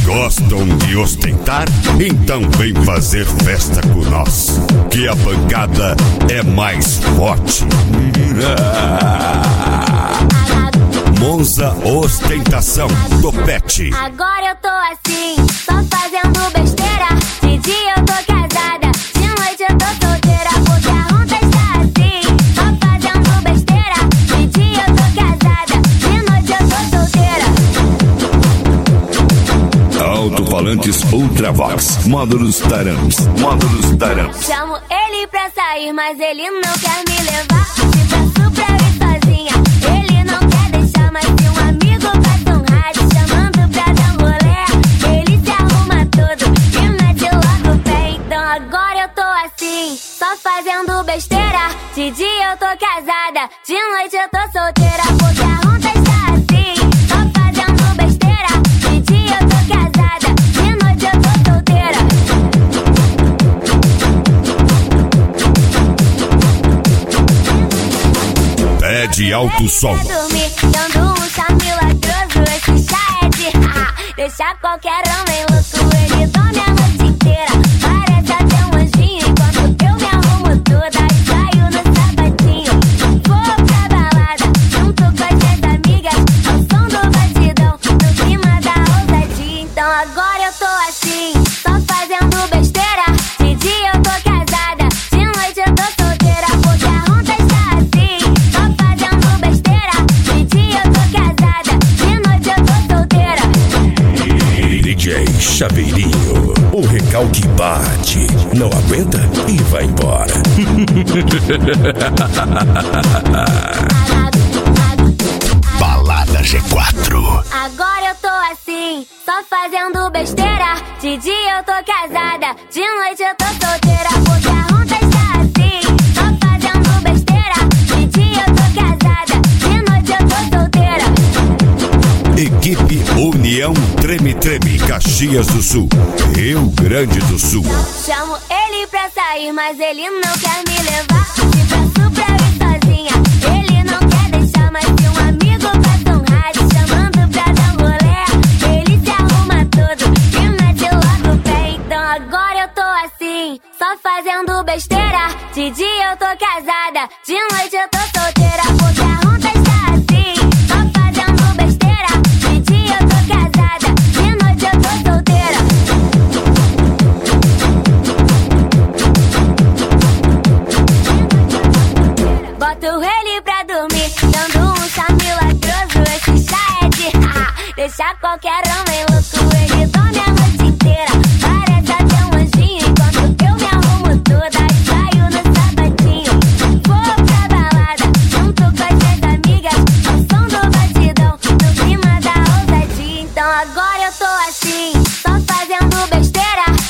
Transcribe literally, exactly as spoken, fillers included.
Gostam de ostentar? Então vem fazer festa com nós, que a pancada é mais forte. Monza Ostentação Topete. Agora eu tô assim, só fazendo besteira. De dia eu tô casada, de noite eu tô solteira. Porque a onda está assim, só fazendo besteira. De dia eu tô casada, de noite eu tô solteira. Alto-falantes Ultravox, módulos Tarams, módulos Tarams. Chamo ele pra sair, mas ele não quer me levar. Se peço pra ir sozinha, ele não quer deixar. Mas se um amigo passa um rádio chamando pra dar um rolê, ele se arruma todo e mete logo o pé. Então agora eu tô assim, só fazendo besteira. De dia eu tô casada, de noite eu tô solteira. Porque a onda está assim, só fazendo besteira. De dia eu tô casada, de noite eu tô solteira. Pé de alto som. Dormir, dando um chá milagroso. Esse chá é de haha, deixa qualquer homem louco. Ele dorme a noite inteira, parece até um anjinho. Enquanto eu me arrumo toda e saio no sapatinho. Vou pra balada, junto com as minhas amigas, ao som do batidão, no clima da ousadia. Então agora eu tô assim, só fazendo besteira. De dia eu tô casada, de noite eu tô solteira. Porque a onda está assim, só fazendo besteira. De dia eu tô casada, de noite eu tô solteira. D J Chaveirinho, o recalque bate, não aguenta e vai embora. Balada G quatro. Agora eu tô assim, só fazendo besteira. De dia eu tô casada, de noite eu tô solteira. Porque a onda está assim, só fazendo besteira. De dia eu tô casada, de noite eu tô solteira. Equipe União Treme Treme, Caxias do Sul, Rio Grande do Sul. Chamo ele pra sair, mas ele não quer me levar. Se peço pra ir sozinha, ele não quer deixar. Mas se um amigo passa um rádio chamando pra dar um rolê, ele se arruma todo e mete logo o pé. Então agora eu tô assim, só fazendo besteira. De dia eu tô casada, de noite eu tô solteira. Porque a onda está assim, só fazendo besteira. De dia eu tô casada, de noite eu tô solteira. Boto ele pra dormir, dando um chá milagroso. Esse chá é de haha, deixa qualquer homem louco. Ele dorme a noite inteira, parece até um anjinho. Enquanto eu me arrumo toda e saio no sapatinho. Vou pra balada, junto com as minhas amigas, ao som do batidão, no clima da ousadia. Então agora eu tô assim, só fazendo besteira.